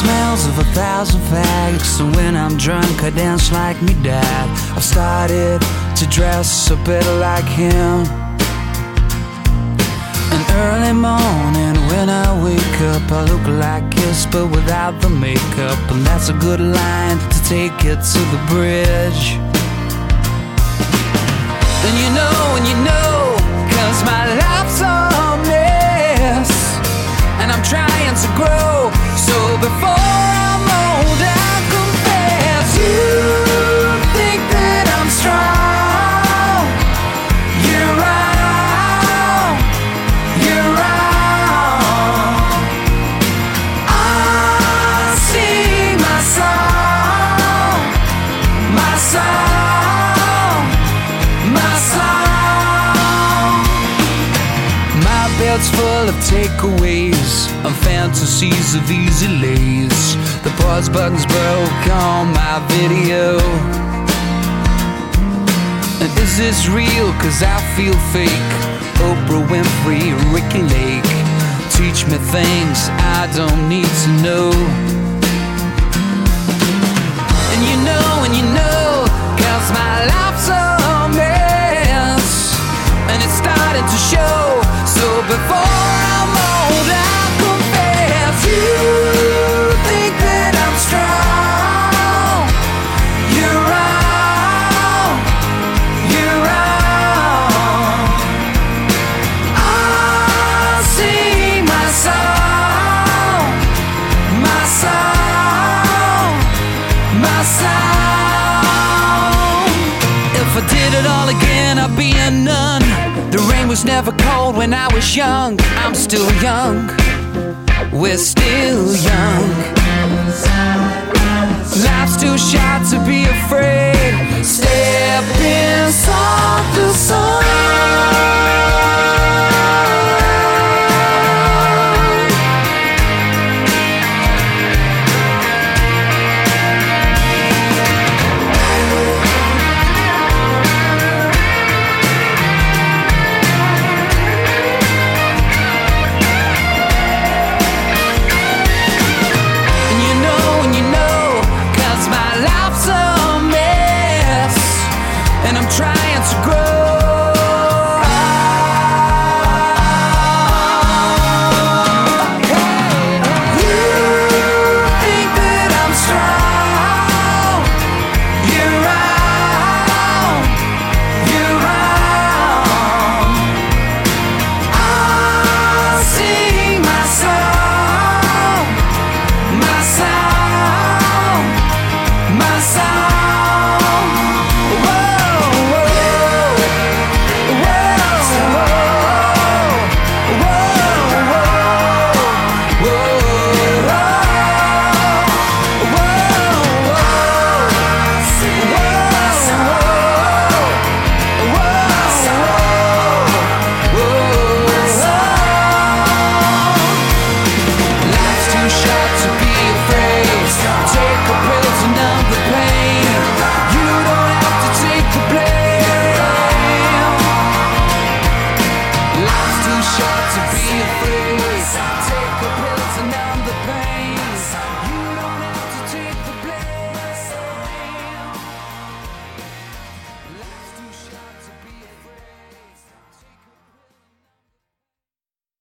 smells of 1,000 fags. So when I'm drunk I dance like me dad. I've started to dress a bit like him. An early morning when I wake up, I look like Kiss but without the makeup. And that's a good line to take it to the bridge. And you know, 'cause my life's a mess, and I'm trying to grow. So before I'm old, I confess, you think that I'm strong. You're wrong, you're wrong. I sing my song, my song, my song. My bed's full of takeaways and fantasies of easy lays. The pause button's broke on my video. And is this real? 'Cause I feel fake. Oprah Winfrey, Ricky Lake, teach me things I don't need to know. And you know, 'cause my life's a mess, and it's starting to show. So before I'm old, I confess, you think that I'm strong. You're wrong, you're wrong. I sing my song, my song, my song. If I did it all again, I'd be a nun. The rain was never cold when I was young. I'm still young, we're still young. Life's too short to be afraid. Step inside.